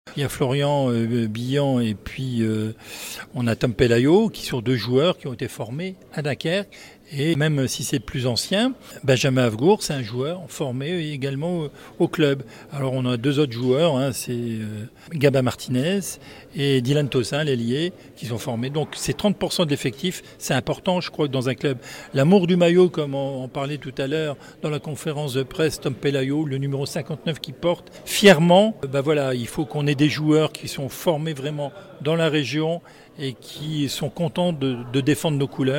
Il y a Florian Billan et puis on a Tom Pelayo qui sont 2 joueurs qui ont été formés à Dunkerque. Et même si c'est plus ancien, Benjamin Avgour, c'est un joueur formé également au club. Alors on a 2 autres joueurs, c'est Gabin Martinez et Dylan Tossin, l'ailier, qui sont formés. Donc c'est 30% de l'effectif, c'est important je crois que dans un club. L'amour du maillot, comme on parlait tout à l'heure dans la conférence de presse, Tom Pelayo, le numéro 59 qui porte fièrement, il faut qu'on ait des joueurs qui sont formés vraiment dans la région et qui sont contents de défendre nos couleurs.